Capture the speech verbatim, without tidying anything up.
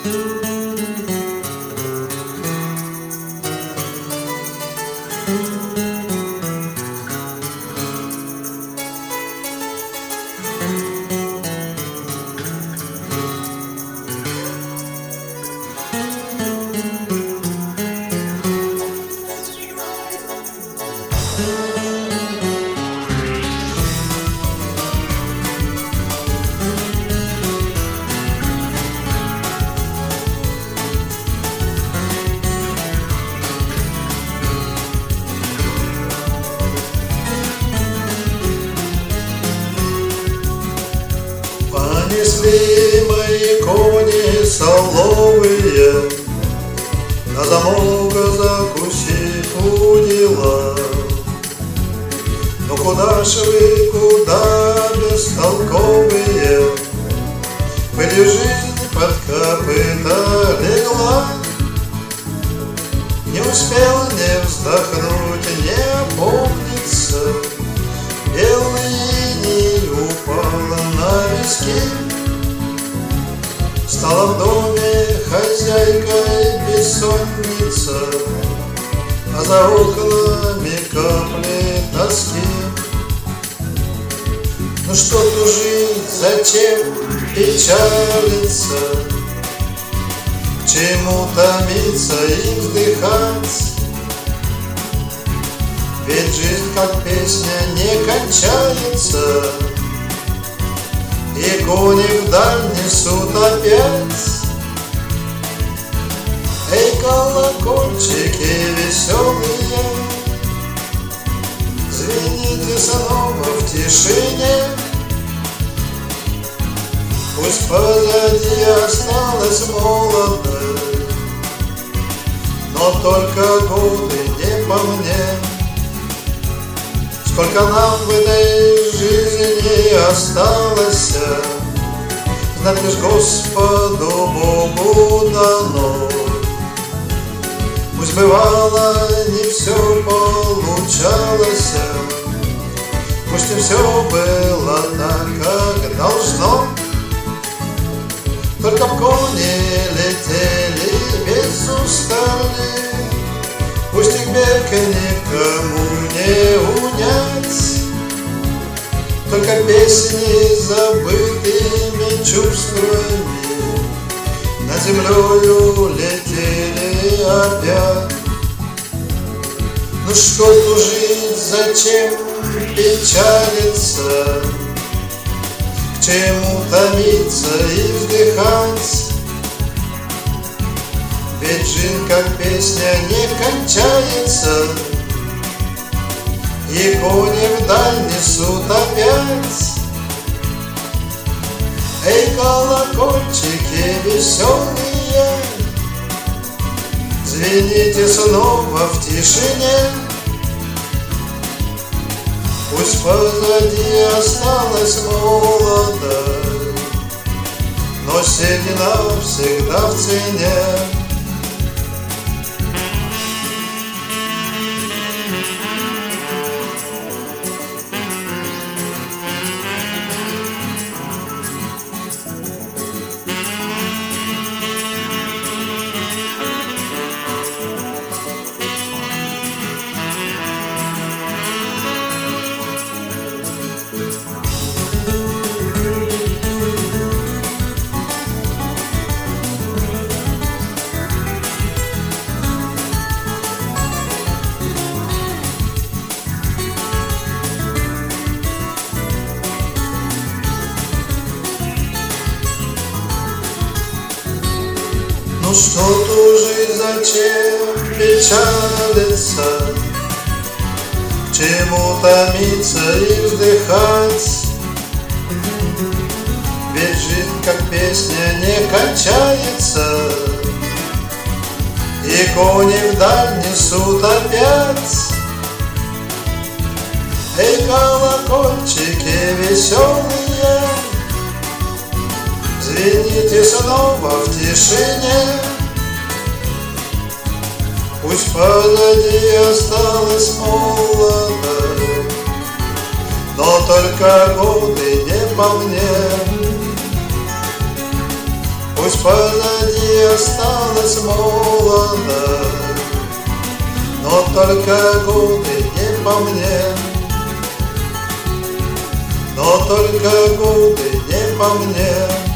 Понесли мои кони соловые, на замок закусить удила. Ну куда ж вы, куда бестолковые, были жизнь под копыта легла. Не успел не вздохнуть, не опомниться, белый иней упал на виски. Стала в доме хозяйкой бессонница, а за окнами капли тоски. Ну что тужить, зачем печалиться, чему томиться и вздыхать? Ведь жизнь, как песня, не кончается, и кони вдаль несут опять. Эй, колокольчики веселые, звените снова в тишине. Пусть позади осталась молодость, но только годы не по мне. Сколько нам в этой жизни осталось, знать лишь Господу Богу дано. Пусть бывало не все получалось, пусть не все было так, как должно. Только б кони летели без устали, пусть их бег никому не унять. Только песни забытыми чувствами над землею летели опять. Ну что тужить, зачем печалиться, к чему томиться и вздыхать? Ведь жизнь, как песня, не кончается, и кони вдаль несут опять. Эй, колокольчики веселые, звените снова в тишине. Пусть позади осталась молодость, но седина всегда в цене. Ну что тужить, зачем печалиться, чему томиться и вздыхать? Ведь жизнь, как песня, не кончается, и кони вдаль несут опять. Эй, колокольчики веселые, звените снова в тишине. Пусть позади осталась молодость, но только годы не по мне. Пусть позади осталась молодость, но только годы не по мне, но только годы не по мне.